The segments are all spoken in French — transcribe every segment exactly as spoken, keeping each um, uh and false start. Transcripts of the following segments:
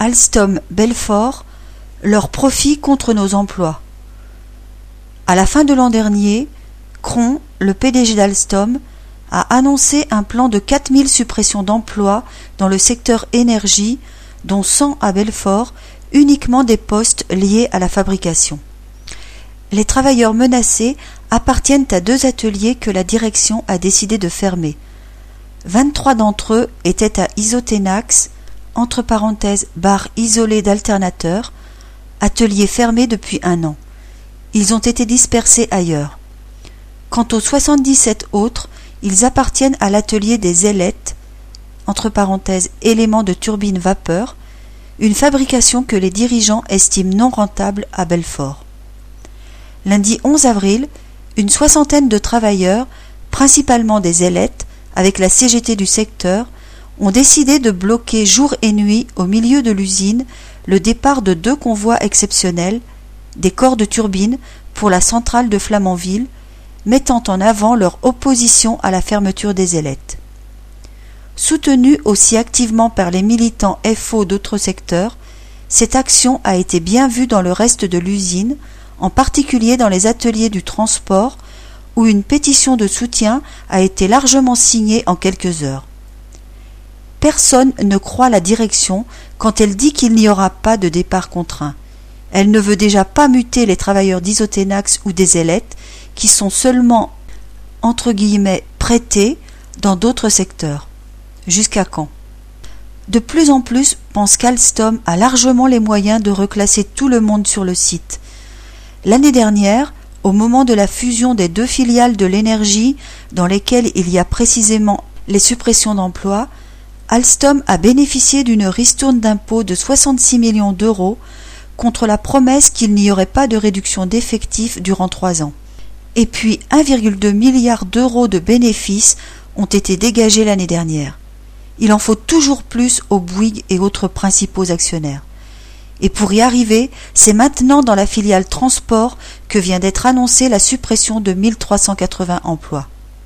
Alstom Belfort, leur profit contre nos emplois. À la fin de l'an dernier, Cron, le P D G d'Alstom, a annoncé un plan de quatre mille suppressions d'emplois dans le secteur énergie, dont cent à Belfort, uniquement des postes liés à la fabrication. Les travailleurs menacés appartiennent à deux ateliers que la direction a décidé de fermer. vingt-trois d'entre eux étaient à Isotenax, entre parenthèses barre isolée d'alternateur, atelier fermé depuis un an. Ils ont été dispersés ailleurs. Quant aux soixante-dix-sept autres, ils appartiennent à l'atelier des ailettes, entre parenthèses éléments de turbine vapeur, une fabrication que les dirigeants estiment non rentable à Belfort. Lundi onze avril, une soixantaine de travailleurs, principalement des ailettes, avec la C G T du secteur, ont décidé de bloquer jour et nuit au milieu de l'usine le départ de deux convois exceptionnels, des corps de turbine pour la centrale de Flamanville, mettant en avant leur opposition à la fermeture des ailettes. Soutenue aussi activement par les militants F O d'autres secteurs, cette action a été bien vue dans le reste de l'usine, en particulier dans les ateliers du transport, où une pétition de soutien a été largement signée en quelques heures. Personne ne croit la direction quand elle dit qu'il n'y aura pas de départ contraint. Elle ne veut déjà pas muter les travailleurs d'Isotenax ou des ailettes, qui sont seulement, entre guillemets, prêtés dans d'autres secteurs. Jusqu'à quand? De plus en plus pense qu'Alstom a largement les moyens de reclasser tout le monde sur le site. L'année dernière, au moment de la fusion des deux filiales de l'énergie dans lesquelles il y a précisément les suppressions d'emplois, Alstom a bénéficié d'une ristourne d'impôt de soixante-six millions d'euros contre la promesse qu'il n'y aurait pas de réduction d'effectifs durant trois ans. Et puis un virgule deux milliard d'euros de bénéfices ont été dégagés l'année dernière. Il en faut toujours plus aux Bouygues et autres principaux actionnaires. Et pour y arriver, c'est maintenant dans la filiale transport que vient d'être annoncée la suppression de mille trois cent quatre-vingts emplois.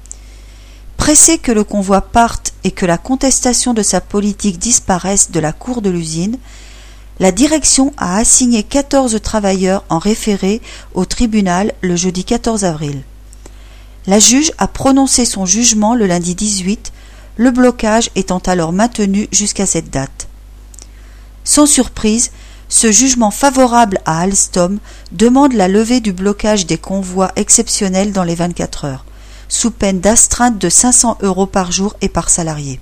Pressé que le convoi parte et que la contestation de sa politique disparaisse de la cour de l'usine, la direction a assigné quatorze travailleurs en référé au tribunal le jeudi quatorze avril. La juge a prononcé son jugement le lundi dix-huit, le blocage étant alors maintenu jusqu'à cette date. Sans surprise, ce jugement favorable à Alstom demande la levée du blocage des convois exceptionnels dans les vingt-quatre heures, sous peine d'astreinte de cinq cents euros par jour et par salarié.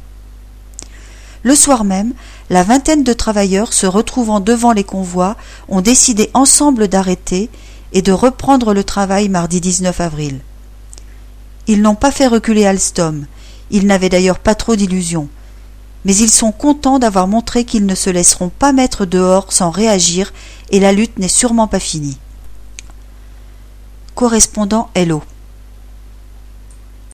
Le soir même, la vingtaine de travailleurs se retrouvant devant les convois ont décidé ensemble d'arrêter et de reprendre le travail mardi dix-neuf avril. Ils n'ont pas fait reculer Alstom, ils n'avaient d'ailleurs pas trop d'illusions, mais ils sont contents d'avoir montré qu'ils ne se laisseront pas mettre dehors sans réagir et la lutte n'est sûrement pas finie. Correspondant Hello.